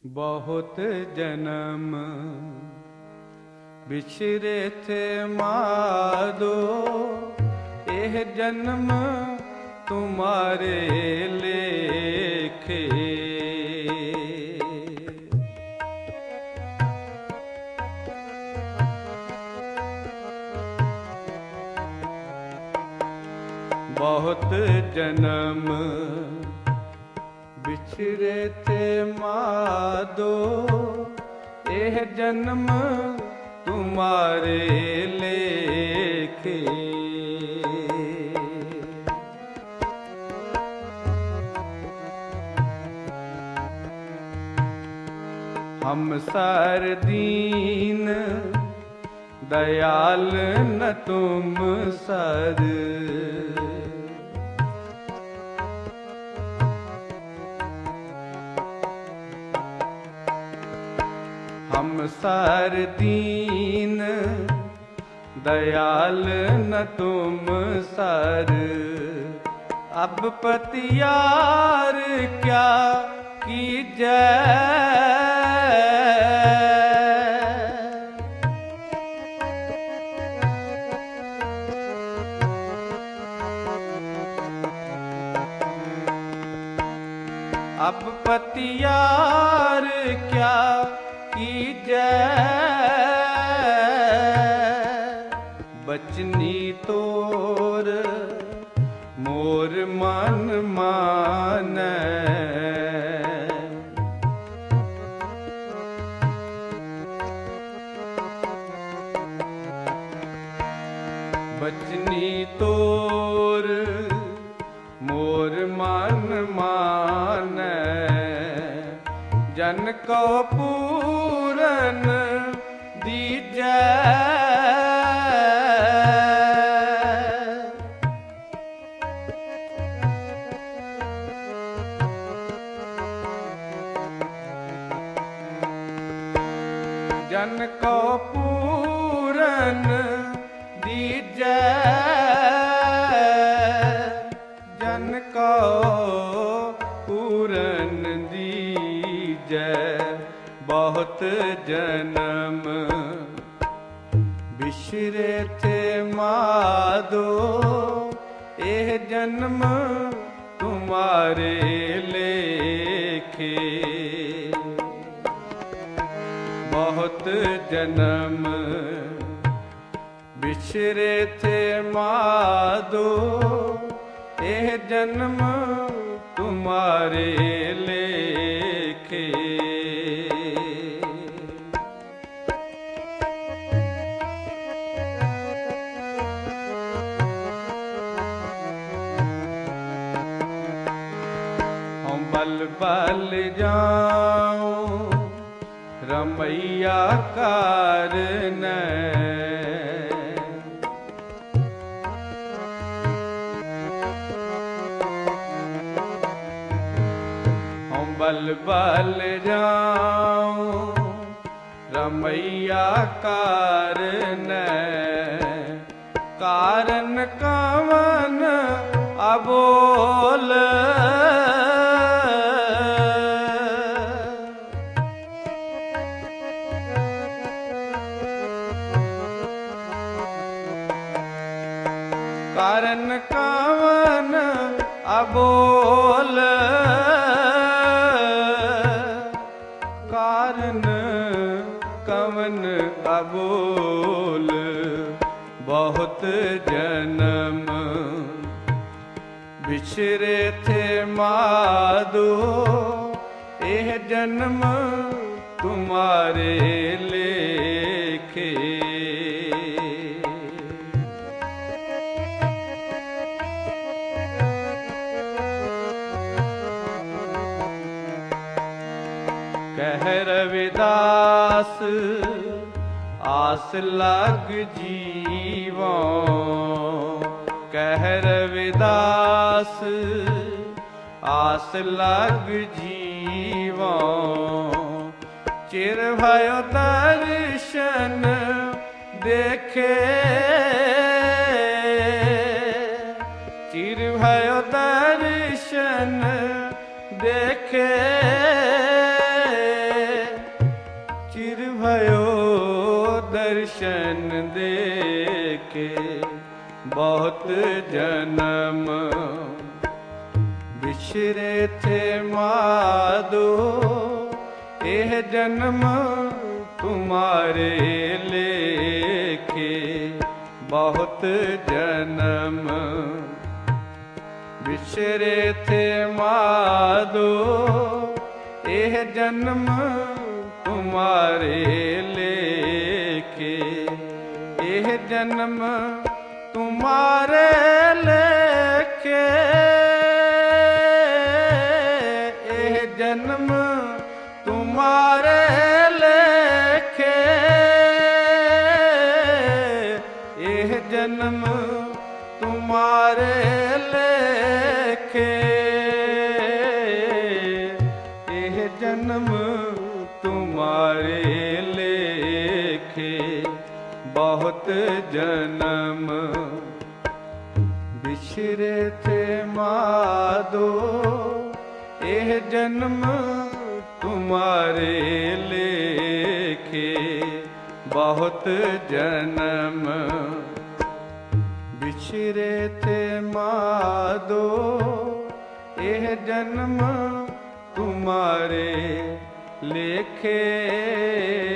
बहुत जन्म बिछरे थे माधो, एह जन्म तुम्हारे लेखे। बहुत जन्म बिछरे थे माधो, एह जन्म तुम्हारे लेखे। हम सर दीन दयाल न तुम सर, हम सर दीन दयाल न तुम सर। अब पतियार क्या कीजै, अब पतियार क्या कीजै। बचनी तोर मोर मन मानै, बचनी तोर मोर मन मानै। जन को पूरन दीजै, जन को पूरन दीजै, जन को पूरन दीजै। बहुत जन्म बिछरे थे माधो, एह जन्म तुम्हारे लेखे। बहुत जन्म बिछरे थे माधो, एह जन्म तुम्हारे लेखे। हम बल बल जाऊं रमैया कारन, हम बल बल जाऊं रमैया कारन। कारण कवन अबोल, कारण कवन अबोल, कारण कवन अबोल। बहुत जन्म बिछरे थे माधो, एह जन्म तुम्हारे लेखे। कह रविदास आस लग जीवों, कह रविदास आस लग जीवों। चिर भयो दर्शन देखे, चिर भयो दर्शन देखे। दर्शन देखे बहुत जन्म बिछरे थे माधो यह जन्म तुम्हारे लेखे बहुत जन्म बिछरे थे माधो यह जन्म तुम्हारे लेके यह जन्म तुम्हारे लेके यह जन्म तुम्हारे लेके यह जन्म तुम्हारे लेके यह जन्म तुम्हारे लेखे बहुत जन्म बिछरे थे माधो यह जन्म तुम्हारे लेखे बहुत जन्म बिछरे थे माधो यह जन्म तुम्हारे लेखे